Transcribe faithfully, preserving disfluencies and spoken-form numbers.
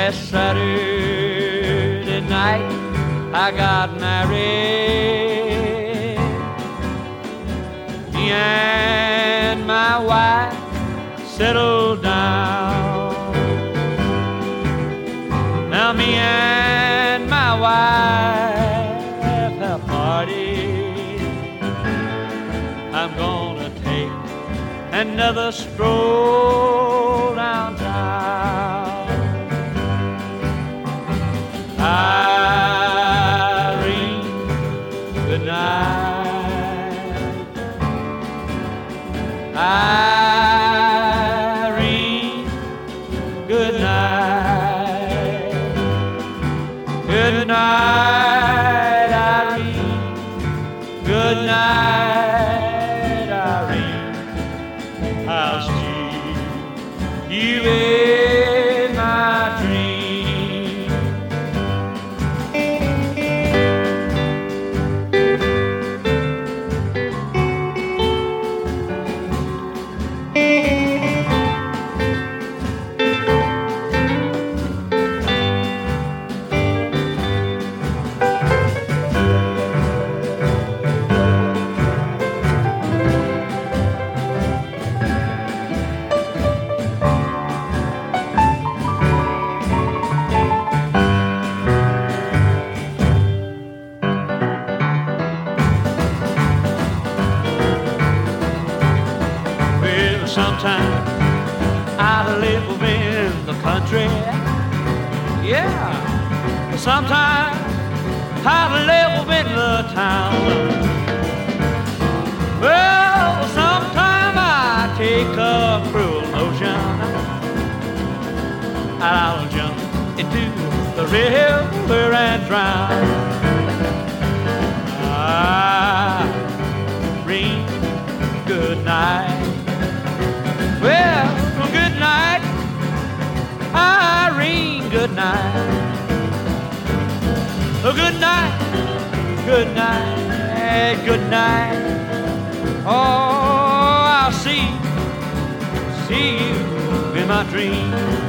last Saturday night I got married. Me and my wife settled down. Now me and my wife have parted. I'm gonna take another stroll downtown. Irene, good night. Irene, good night. Good night, Irene. Good night, Irene. I'll see you in my dream. Sometime I'd live in the country, yeah. Sometime I'd live in the town. Well, sometime I take a cruel notion and I'll jump into the river and drown. Irene, good night. Well, good night, Irene, good night. Oh, good night, good night, good night. Oh, I'll see, see you in my dreams.